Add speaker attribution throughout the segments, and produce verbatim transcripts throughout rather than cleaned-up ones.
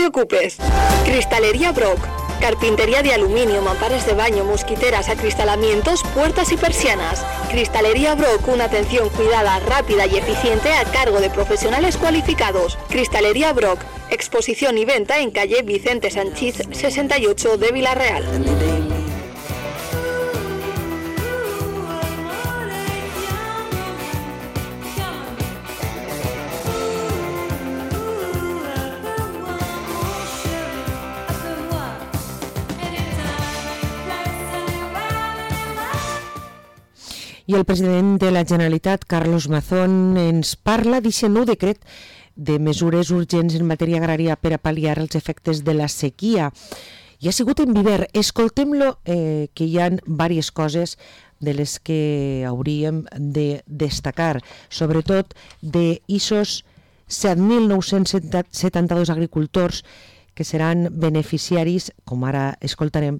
Speaker 1: preocupes. Cristalería Brock. Carpintería de aluminio, mamparas de baño, mosquiteras, acristalamientos, puertas y persianas. Cristalería Brock, una atención cuidada, rápida y eficiente a cargo de profesionales cualificados. Cristalería Brock, exposición y venta en calle Vicente Sanchís sesenta y ocho de Villarreal.
Speaker 2: I el president de la Generalitat, Carlos Mazón, ens parla d'aquest nou decret de mesures urgents en matèria agrària per a pal·liar els efectes de la sequia. I ha sigut en Viver. Escoltem-lo, eh, que hi ha diverses coses de les que hauríem de destacar, sobretot d'issos set mil nou-cents setanta-dos agricultors que seran beneficiaris, com ara escoltarem,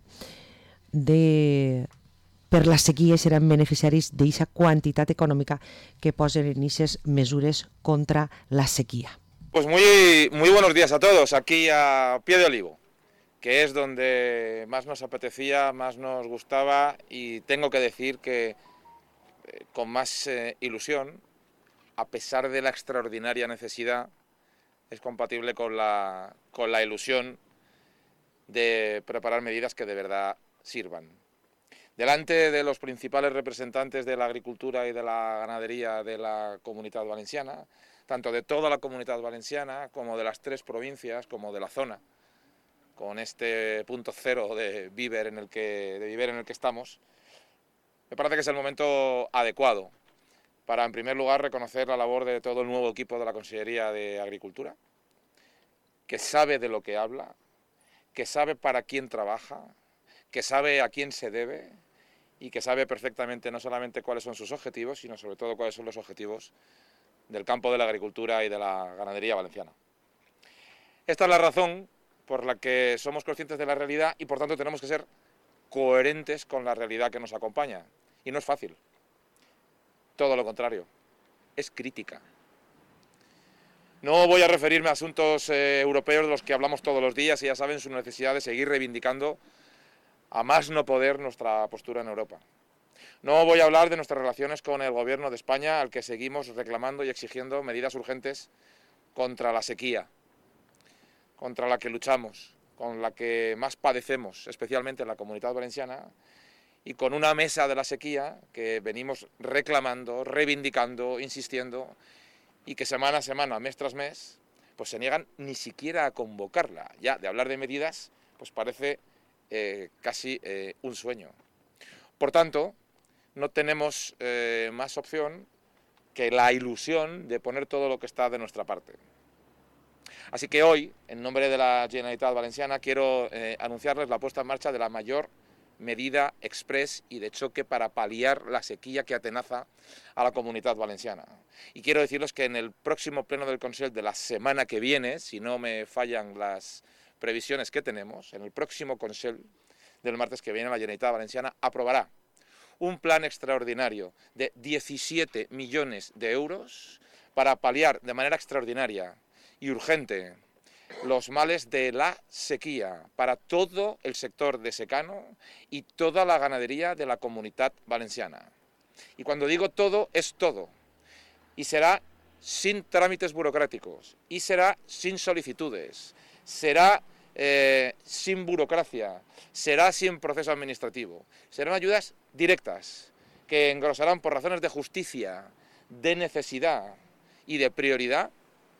Speaker 2: de... per la sequia seran beneficiaris d'aquesta quantitat econòmica que posen en aquestes mesures contra la sequía.
Speaker 3: Pues muy, muy buenos días a todos, aquí a Pie de Olivo, que es donde más nos apetecía, más nos gustaba, y tengo que decir que eh, con más eh, ilusión, a pesar de la extraordinaria necesidad, es compatible con la, con la ilusión de preparar medidas que de verdad sirvan. Delante de los principales representantes de la agricultura y de la ganadería de la Comunitat Valenciana, tanto de toda la Comunitat Valenciana como de las tres provincias, como de la zona, con este punto cero de Viver en el que, de Viver en el que estamos, me parece que es el momento adecuado para, en primer lugar, reconocer la labor de todo el nuevo equipo de la Consellería de Agricultura, que sabe de lo que habla, que sabe para quién trabaja, que sabe a quién se debe y que sabe perfectamente no solamente cuáles son sus objetivos, sino sobre todo cuáles son los objetivos del campo de la agricultura y de la ganadería valenciana. Esta es la razón por la que somos conscientes de la realidad y por tanto tenemos que ser coherentes con la realidad que nos acompaña. Y no es fácil, todo lo contrario, es crítica. No voy a referirme a asuntos eh, europeos de los que hablamos todos los días y ya saben su necesidad de seguir reivindicando a más no poder nuestra postura en Europa. No voy a hablar de nuestras relaciones con el Gobierno de España, al que seguimos reclamando y exigiendo medidas urgentes contra la sequía, contra la que luchamos, con la que más padecemos, especialmente en la Comunitat Valenciana, y con una mesa de la sequía que venimos reclamando, reivindicando, insistiendo, y que semana a semana, mes tras mes, pues se niegan ni siquiera a convocarla. Ya de hablar de medidas, pues parece Eh, casi eh, un sueño. Por tanto, no tenemos eh, más opción que la ilusión de poner todo lo que está de nuestra parte. Así que hoy, en nombre de la Generalitat Valenciana, quiero eh, anunciarles la puesta en marcha de la mayor medida express y de choque para paliar la sequía que atenaza a la Comunitat Valenciana. Y quiero decirles que en el próximo pleno del Consell de la semana que viene, si no me fallan las previsiones que tenemos, en el próximo Consell del martes que viene, la Generalitat Valenciana aprobará un plan extraordinario de diecisiete millones de euros para paliar de manera extraordinaria y urgente los males de la sequía para todo el sector de secano y toda la ganadería de la Comunitat Valenciana. Y cuando digo todo, es todo. Y será sin trámites burocráticos, y será sin solicitudes, será eh, sin burocracia, será sin proceso administrativo. Serán ayudas directas que engrosarán por razones de justicia, de necesidad y de prioridad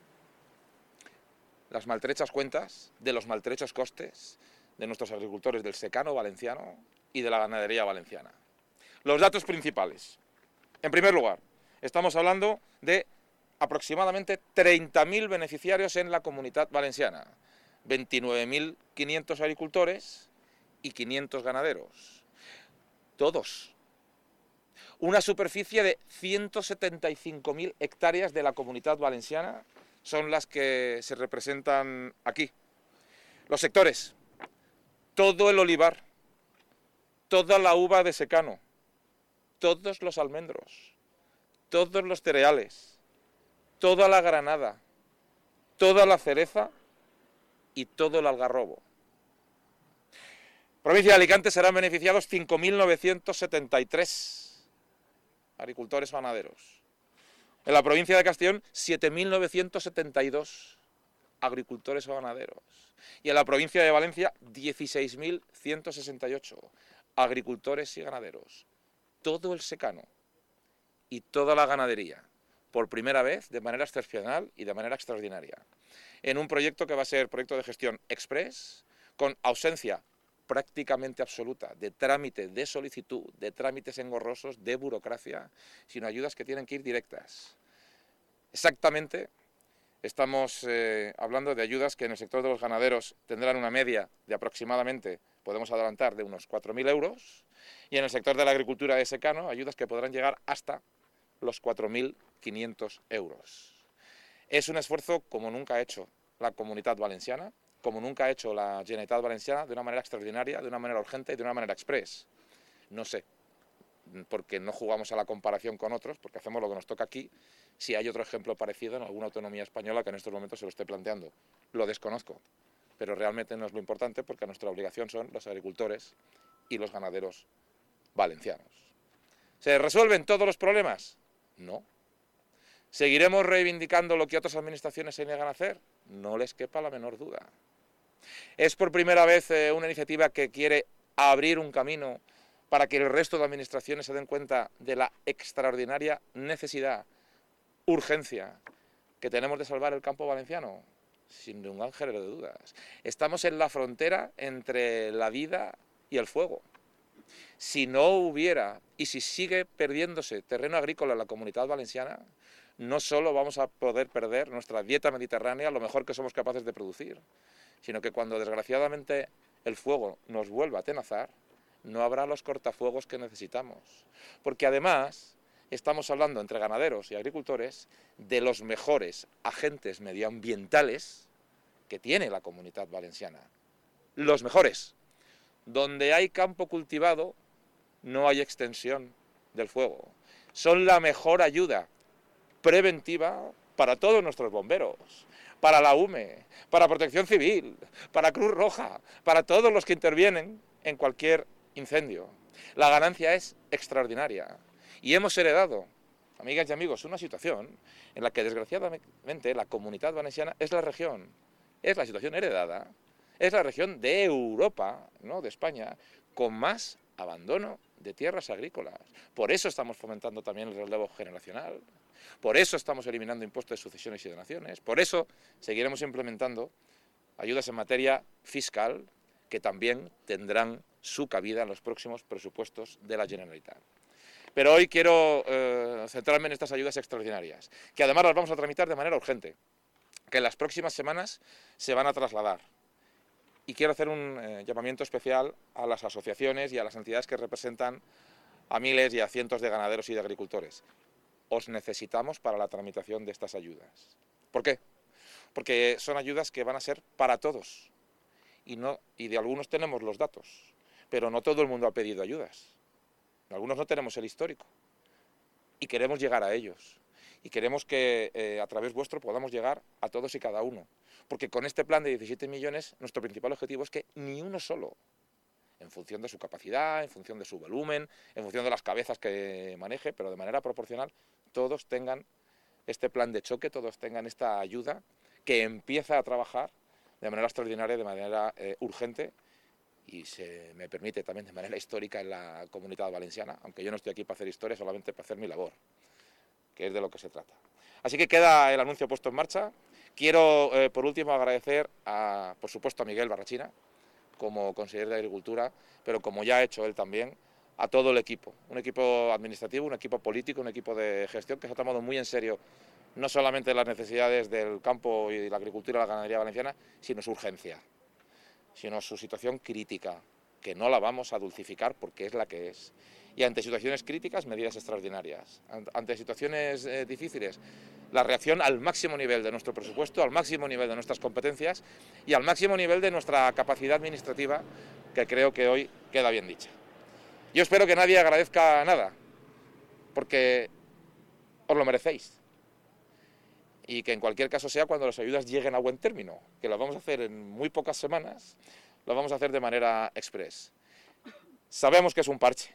Speaker 3: las maltrechas cuentas de los maltrechos costes de nuestros agricultores del secano valenciano y de la ganadería valenciana. Los datos principales. En primer lugar, estamos hablando de aproximadamente treinta mil beneficiarios en la Comunitat Valenciana, veintinueve mil quinientos agricultores y quinientos ganaderos. Todos. Una superficie de ciento setenta y cinco mil hectáreas de la Comunitat Valenciana son las que se representan aquí. Los sectores, todo el olivar, toda la uva de secano, todos los almendros, todos los cereales, toda la granada, toda la cereza y todo el Algarrobo. Provincia de Alicante serán beneficiados cinco mil novecientos setenta y tres agricultores ganaderos. En la provincia de Castellón, siete mil novecientos setenta y dos agricultores o ganaderos. Y en la provincia de Valencia, dieciséis mil ciento sesenta y ocho agricultores y ganaderos. Todo el secano y toda la ganadería, por primera vez, de manera excepcional y de manera extraordinaria, en un proyecto que va a ser proyecto de gestión express, con ausencia prácticamente absoluta de trámite de solicitud, de trámites engorrosos, de burocracia, sino ayudas que tienen que ir directas. Exactamente, estamos eh, hablando de ayudas que en el sector de los ganaderos tendrán una media de aproximadamente, podemos adelantar, de unos cuatro mil euros, y en el sector de la agricultura de secano, ayudas que podrán llegar hasta los cuatro mil quinientos euros. Es un esfuerzo como nunca ha hecho la Comunitat Valenciana, como nunca ha hecho la Generalitat Valenciana, de una manera extraordinaria, de una manera urgente y de una manera express. No sé, porque no jugamos a la comparación con otros, porque hacemos lo que nos toca aquí, si hay otro ejemplo parecido en alguna autonomía española que en estos momentos se lo esté planteando. Lo desconozco, pero realmente no es lo importante, porque nuestra obligación son los agricultores y los ganaderos valencianos. ¿Se resuelven todos los problemas? No. ¿Seguiremos reivindicando lo que otras administraciones se niegan a hacer? No les quepa la menor duda. ¿Es por primera vez eh, una iniciativa que quiere abrir un camino para que el resto de administraciones se den cuenta de la extraordinaria necesidad, urgencia, que tenemos de salvar el campo valenciano? Sin ningún género de dudas. Estamos en la frontera entre la vida y el fuego. Si no hubiera, y si sigue perdiéndose terreno agrícola en la Comunitat Valenciana, no solo vamos a poder perder nuestra dieta mediterránea, lo mejor que somos capaces de producir, sino que cuando desgraciadamente el fuego nos vuelva a atenazar, no habrá los cortafuegos que necesitamos. Porque además estamos hablando entre ganaderos y agricultores de los mejores agentes medioambientales que tiene la Comunitat Valenciana. Los mejores. Donde hay campo cultivado, no hay extensión del fuego. Son la mejor ayuda preventiva para todos nuestros bomberos, para la U M E, para Protección Civil, para Cruz Roja, para todos los que intervienen en cualquier incendio. La ganancia es extraordinaria. Y hemos heredado, amigas y amigos, una situación en la que desgraciadamente la Comunitat Valenciana es la región, es la situación heredada, es la región de Europa, no de España, con más abandono de tierras agrícolas. Por eso estamos fomentando también el relevo generacional, por eso estamos eliminando impuestos de sucesiones y donaciones, por eso seguiremos implementando ayudas en materia fiscal que también tendrán su cabida en los próximos presupuestos de la Generalitat. Pero hoy quiero eh, centrarme en estas ayudas extraordinarias, que además las vamos a tramitar de manera urgente, que en las próximas semanas se van a trasladar. Y quiero hacer un eh, llamamiento especial a las asociaciones y a las entidades que representan a miles y a cientos de ganaderos y de agricultores. Os necesitamos para la tramitación de estas ayudas. ¿Por qué? Porque son ayudas que van a ser para todos. Y, no, y de algunos tenemos los datos, pero no todo el mundo ha pedido ayudas. Algunos no tenemos el histórico. Y queremos llegar a ellos. Y queremos que eh, a través vuestro podamos llegar a todos y cada uno. Porque con este plan de diecisiete millones, nuestro principal objetivo es que ni uno solo, en función de su capacidad, en función de su volumen, en función de las cabezas que maneje, pero de manera proporcional, todos tengan este plan de choque, todos tengan esta ayuda que empieza a trabajar de manera extraordinaria, de manera eh, urgente, y se me permite también de manera histórica en la Comunitat Valenciana, aunque yo no estoy aquí para hacer historia, solamente para hacer mi labor, que es de lo que se trata. Así que queda el anuncio puesto en marcha. Quiero, eh, por último, agradecer, a, por supuesto, a Miguel Barrachina, como consejero de Agricultura, pero como ya ha hecho él también, a todo el equipo. Un equipo administrativo, un equipo político, un equipo de gestión que se ha tomado muy en serio no solamente las necesidades del campo y la agricultura y la ganadería valenciana, sino su urgencia, sino su situación crítica, que no la vamos a dulcificar porque es la que es. Y ante situaciones críticas, medidas extraordinarias. Ante situaciones eh, difíciles, la reacción al máximo nivel de nuestro presupuesto, al máximo nivel de nuestras competencias y al máximo nivel de nuestra capacidad administrativa, que creo que hoy queda bien dicha. Yo espero que nadie agradezca nada, porque os lo merecéis. y que en cualquier caso sea cuando las ayudas lleguen a buen término, que lo vamos a hacer en muy pocas semanas, lo vamos a hacer de manera express. Sabemos que es un parche,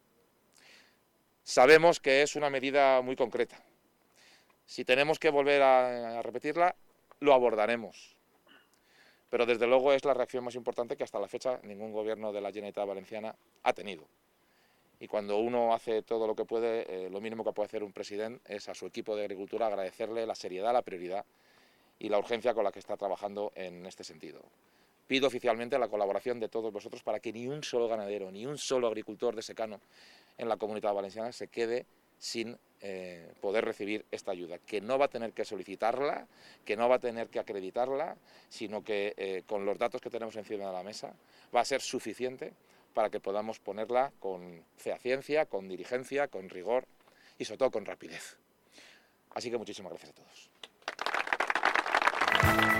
Speaker 3: sabemos que es una medida muy concreta. Si tenemos que volver a, a repetirla, lo abordaremos. Pero desde luego es la reacción más importante que hasta la fecha ningún gobierno de la Generalitat Valenciana ha tenido. Y cuando uno hace todo lo que puede, eh, lo mínimo que puede hacer un presidente es a su equipo de Agricultura agradecerle la seriedad, la prioridad y la urgencia con la que está trabajando en este sentido. Pido oficialmente la colaboración de todos vosotros para que ni un solo ganadero, ni un solo agricultor de secano en la Comunitat Valenciana se quede sin eh, poder recibir esta ayuda, que no va a tener que solicitarla, que no va a tener que acreditarla, sino que eh, con los datos que tenemos encima de la mesa va a ser suficiente para que podamos ponerla con fehaciencia, con diligencia, con rigor y sobre todo con rapidez. Así que muchísimas gracias a todos.